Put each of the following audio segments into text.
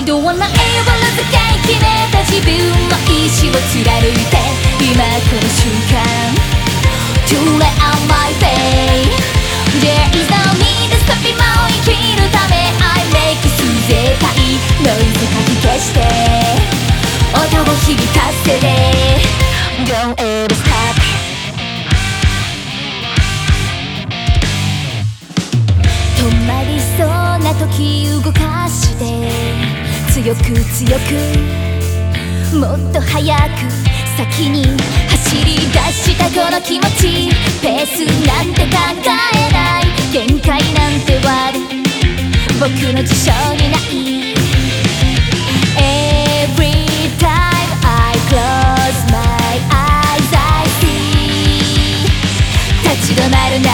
don't wanna ever lose again 決めた自分の意志を貫いて今この瞬間 To let out my way There is no need to stop 今を生きるため I make 絶対ノイズかき消して音を響かせて Don't ever stop 止まりそうな時動かして強く強くもっと速く先に走り出したこの気持ちペースなんて考えない限界なんては僕の事象にない Every time I close my eyes I see 立ち止まるな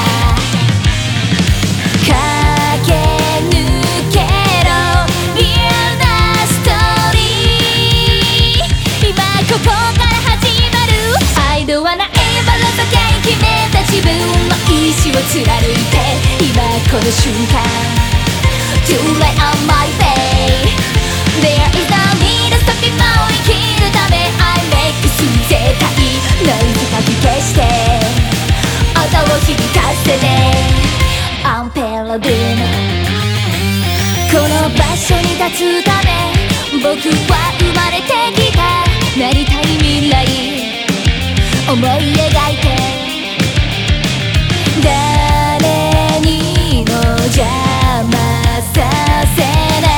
駆け抜けろ Real なストーリー今ここから始まる I don't wanna ever lose again 決めた自分の意志を貫いて今この瞬間 To let out my way There is no need to stop 今を生きるため I make 絶対ノイズかき消して音を響かせて Unparalleled この場所に立つため僕は生まれてきたなりたい未来思い描いて誰にも邪魔させない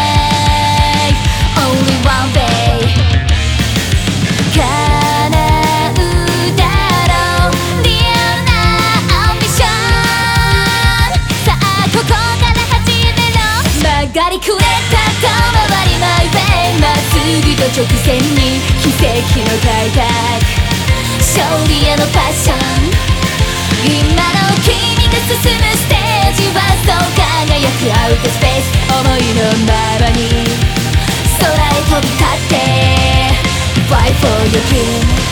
Only one way 叶うだろう Real なアンビションさあここから始めろ曲がりくれた遠回り My way まっすぐと直線に奇跡の開拓勝利へのパッション今の君が進むステージはそう輝くアウトスペース思いのままに空へ飛び立って Fight for your dream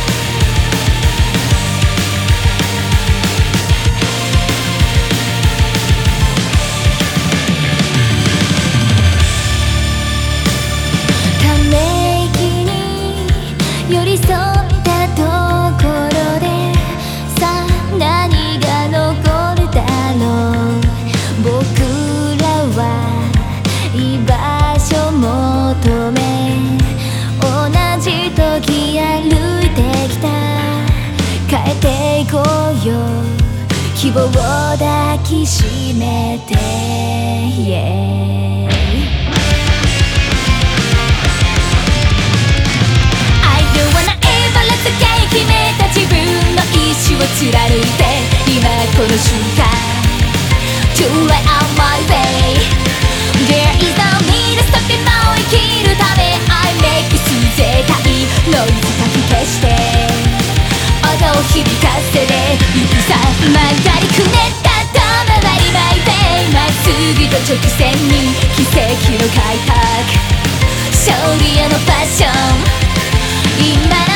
寄り添ったところでさあ何が残るだろう僕らは居場所求め同じ時歩いてきた変えていこうよ希望を抱きしめて、yeah決めた自分の意志を貫いて今この瞬間 To let out my way There is no need to stop 今を生きるため I make 絶対ノイズかき消して音を響かせて行くさ曲がりくねった遠回り My way まっすぐと直線に奇跡の開拓勝利へのパッション今の